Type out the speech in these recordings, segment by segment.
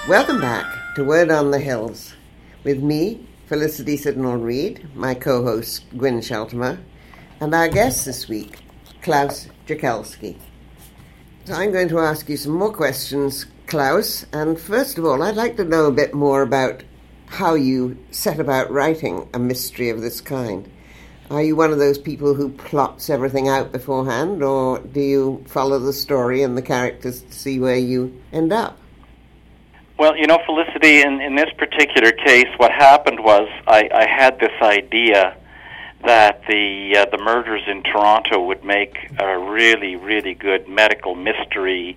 Welcome back to Word on the Hills with me, Felicity Sidnall-Reid, my co-host Gwyn Sheltimer, and our guest this week, Klaus Jakelski. So I'm going to ask you some more questions, Klaus, and first of all, I'd like to know a bit more about how you set about writing a mystery of this kind. Are you one of those people who plots everything out beforehand, or do you follow the story and the characters to see where you end up? Well, you know, Felicity, in this particular case, what happened was I had this idea that the murders in Toronto would make a really, really good medical mystery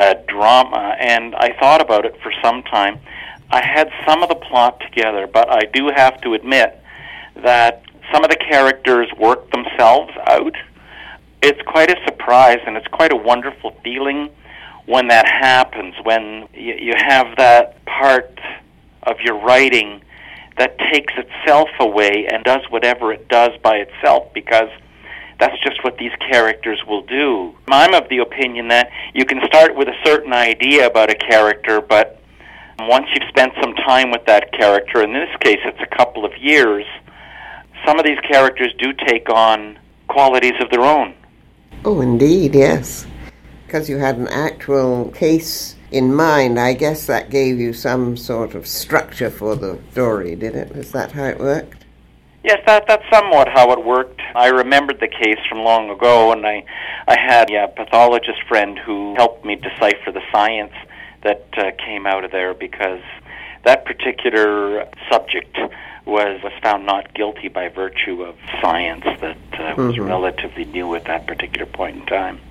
drama, and I thought about it for some time. I had some of the plot together, but I do have to admit that some of the characters work themselves out. It's quite a surprise, and it's quite a wonderful feeling when that happens, when you have that part of your writing that takes itself away and does whatever it does by itself, because that's just what these characters will do. I'm of the opinion that you can start with a certain idea about a character, but once you've spent some time with that character, in this case it's a couple of years, some of these characters do take on qualities of their own. Oh, indeed, yes. Because you had an actual case in mind, I guess that gave you some sort of structure for the story, did it? Is that how it worked? Yes, that's somewhat how it worked. I remembered the case from long ago, and I had a pathologist friend who helped me decipher the science that came out of there, because that particular subject was found not guilty by virtue of science that was relatively new at that particular point in time.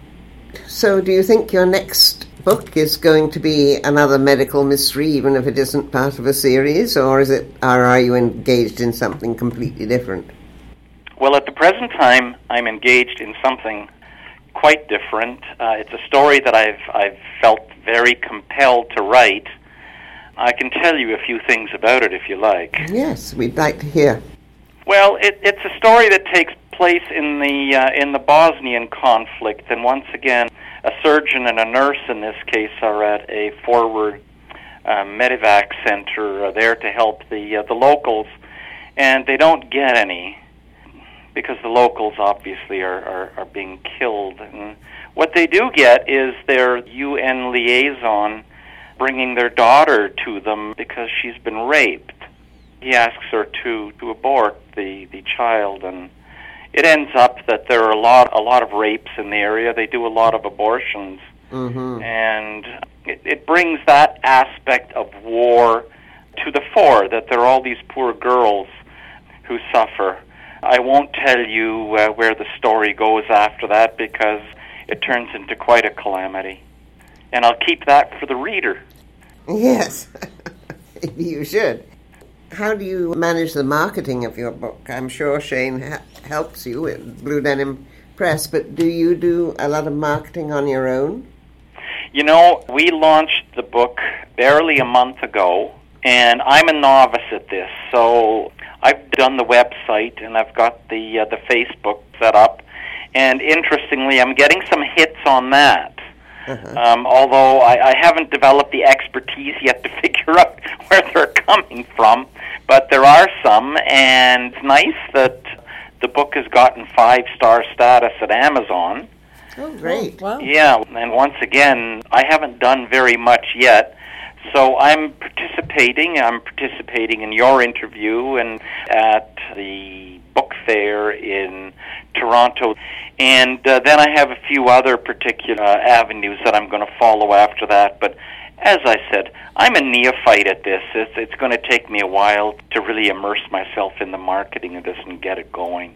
So do you think your next book is going to be another medical mystery, even if it isn't part of a series, or are you engaged in something completely different? Well, at the present time, I'm engaged in something quite different. It's a story that I've felt very compelled to write. I can tell you a few things about it if you like. Yes, we'd like to hear. Well, it's a story that takes place in the Bosnian conflict, and once again, a surgeon and a nurse in this case are at a forward medevac center there to help the locals, and they don't get any because the locals obviously are being killed. And what they do get is their UN liaison bringing their daughter to them because she's been raped. He asks her to abort the child, and it ends up that there are a lot of rapes in the area. They do a lot of abortions, and it brings that aspect of war to the fore, that there are all these poor girls who suffer. I won't tell you where the story goes after that, because it turns into quite a calamity, and I'll keep that for the reader. Yes, you should. How do you manage the marketing of your book? I'm sure Shane helps you at Blue Denim Press, but do you do a lot of marketing on your own? You know, we launched the book barely a month ago, and I'm a novice at this, so I've done the website and I've got the Facebook set up, and interestingly, I'm getting some hits on that. Although I haven't developed the expertise yet to figure out where they're coming from, but there are some, and it's nice that the book has gotten 5-star status at Amazon. Oh, great. Wow. Yeah, and once again, I haven't done very much yet, so I'm participating in your interview and at the book fair in Toronto. And then I have a few other particular avenues that I'm going to follow after that. But as I said, I'm a neophyte at this. It's going to take me a while to really immerse myself in the marketing of this and get it going.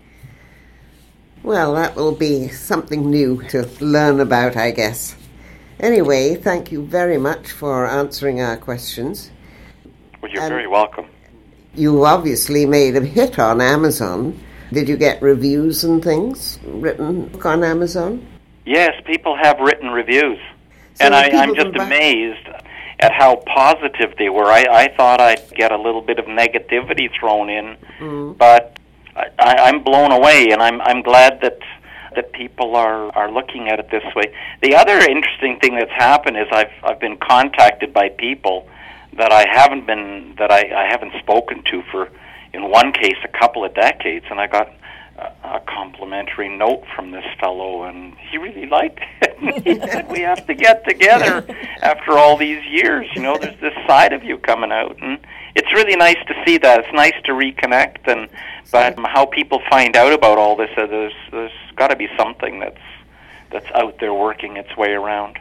Well, that will be something new to learn about, I guess. Anyway, thank you very much for answering our questions. Well, you're very welcome. You obviously made a hit on Amazon. Did you get reviews and things written on Amazon? Yes, people have written reviews. So and I'm just amazed at how positive they were. I thought I'd get a little bit of negativity thrown in, but I'm blown away, and I'm glad that people are looking at it this way. The other interesting thing that's happened is I've been contacted by people that I haven't spoken to for, in one case, a couple of decades, and I got a complimentary note from this fellow, and he really liked it. He said, "We have to get together after all these years. You know, there's this side of you coming out," and it's really nice to see that. It's nice to reconnect, but how people find out about all this, there's got to be something that's out there working its way around.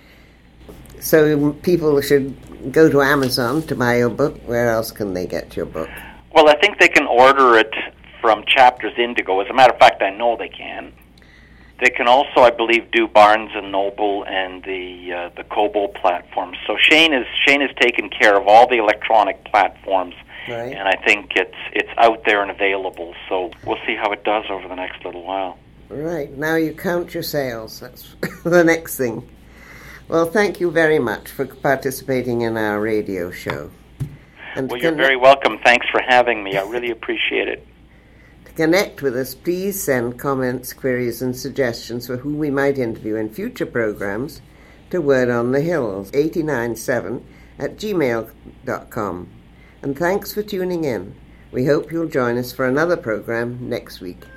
So people should go to Amazon to buy your book. Where else can they get your book? Well, I think they can order it from Chapters Indigo. As a matter of fact, I know they can. They can also, I believe, do Barnes and Noble and the Kobo platforms. So Shane has taken care of all the electronic platforms, right. And I think it's out there and available. So we'll see how it does over the next little while. Right. Now you count your sales. That's the next thing. Well, thank you very much for participating in our radio show. And well, you're very welcome. Thanks for having me. I really appreciate it. To connect with us, please send comments, queries, and suggestions for who we might interview in future programs to wordonthehills897@gmail.com. And thanks for tuning in. We hope you'll join us for another program next week.